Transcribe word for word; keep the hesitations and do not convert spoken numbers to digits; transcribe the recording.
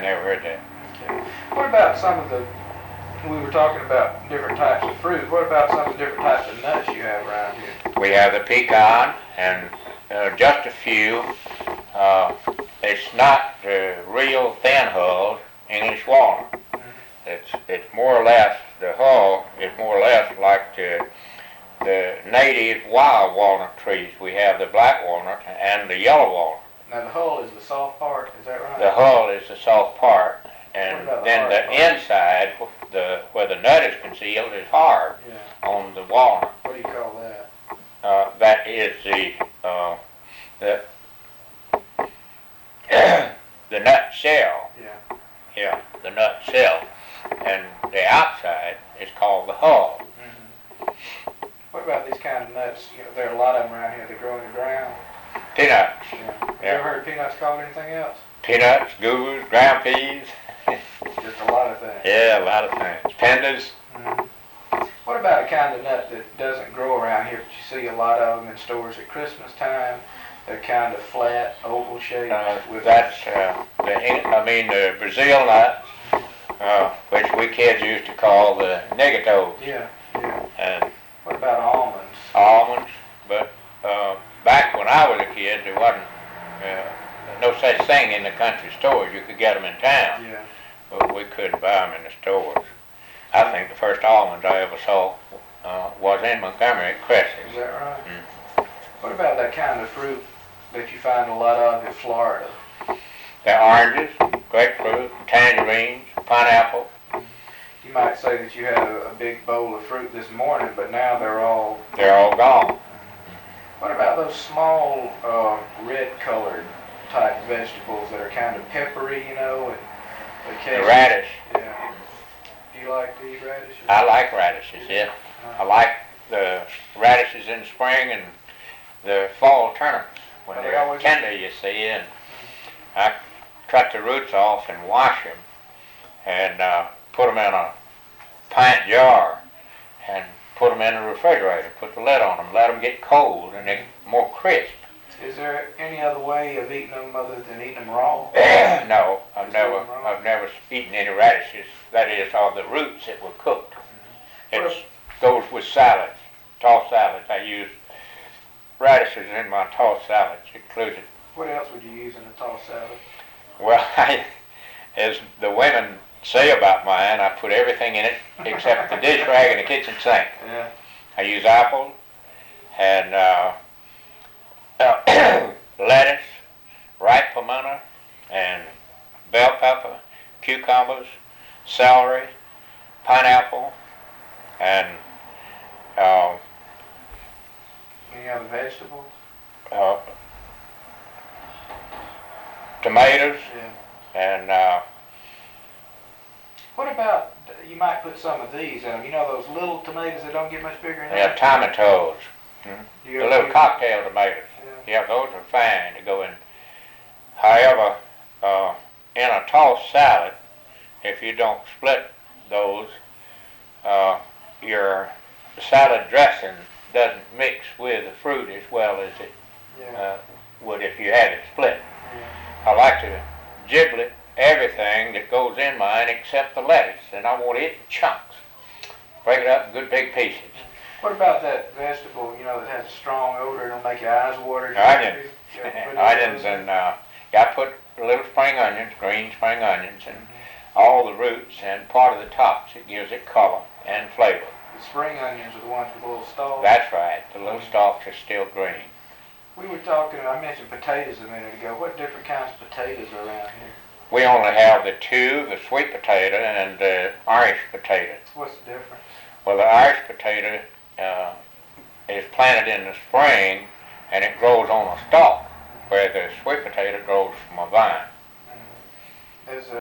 never heard that. Okay. What about some of the, we were talking about different types of fruit. What about some of the different types of nuts you have around here? We have the pecan and uh, just a few. Uh, it's not the real thin-hulled English walnut. Mm-hmm. It's it's more or less, the hull is more or less like the, the native wild walnut trees. We have the black walnut and the yellow walnut. Now the hull is the soft part, is that right? The hull is the soft part, and What about the then hard the part? inside, the where the nut is concealed, is hard Yeah. on the walnut. What do you call that? Uh, that is the uh, the the nut shell. Yeah. Yeah, the nut shell, and the outside is called the hull. Mm-hmm. What about these kind of nuts? You know, there are a lot of them around here that grow in the ground. Peanuts. Yeah. Have you Yeah. ever heard peanuts called anything else? Peanuts, goobers, ground peas. Just a lot of things. Yeah, a lot of things. Pandas. Mm-hmm. What about a kind of nut that doesn't grow around here, but you see a lot of them in stores at Christmas time? They're kind of flat, oval shaped. Uh, with that's uh, the I mean the Brazil nut, uh, which we kids used to call the negatoes. Yeah, yeah. And What about almonds? almonds. But uh, back when I was a kid, there wasn't uh, no such thing in the country stores. You could get them in town, Yeah. but we couldn't buy them in the stores. I think the first almonds I ever saw uh, was in Montgomery at Is Cressy's. that right? Mm. What about that kind of fruit that you find a lot of in Florida? The oranges, grapefruit, tangerines, pineapple. You might say that you had a, a big bowl of fruit this morning, but now they're all... They're all gone. What about those small uh, red-colored type vegetables that are kind of peppery, you know, and The occasionally... radish. Yeah. Do you like to eat radishes? I like radishes, yeah. I like the radishes in the spring and the fall turnips when Are they they're always- tender, you see, and I cut the roots off and wash them and uh, put them in a pint jar and put them in the refrigerator, put the lid on them, let them get cold and they get more crisp. Is there any other way of eating them other than eating them raw? No, I've Is never, that wrong? I've never eaten any radishes. That is, all the roots that were cooked. It goes with salads, tossed salads. I use radishes in my tossed salads, included. What else would you use in a tossed salad? Well, I, as the women say about mine, I put everything in it except the dish rag and the kitchen sink. Yeah. I use apple and uh, uh, lettuce, ripe pimento, and bell pepper, cucumbers, celery, pineapple, and uh, Any other vegetables? uh, tomatoes, Yeah. and uh, What about, you might put some of these in them. You know those little tomatoes that don't get much bigger than yeah, that? tomatoes, Do you the ever little use- cocktail tomatoes. Yeah. Yeah, those are fine to go in. However, uh, in a tossed salad, if you don't split those, uh, your salad dressing doesn't mix with the fruit as well as it Yeah. uh, would if you had it split. Yeah. I like to giblet everything that goes in mine except the lettuce, and I want it in chunks. Break it up in good big pieces. What about that vegetable, you know, that has a strong odor, it'll make your eyes water? Onions. Yeah, put it Onions in. and uh, yeah, I put little spring onions, green spring onions, and all the roots and part of the tops. It gives it color and flavor. The spring onions are the ones with the little stalks. That's right. The little stalks are still green. We were talking, I mentioned potatoes a minute ago. What different kinds of potatoes are around here? We only have the two, the sweet potato and the Irish potato. What's the difference? Well, the Irish potato uh, is planted in the spring and it grows on a stalk, where the sweet potato grows from a vine. Is, uh,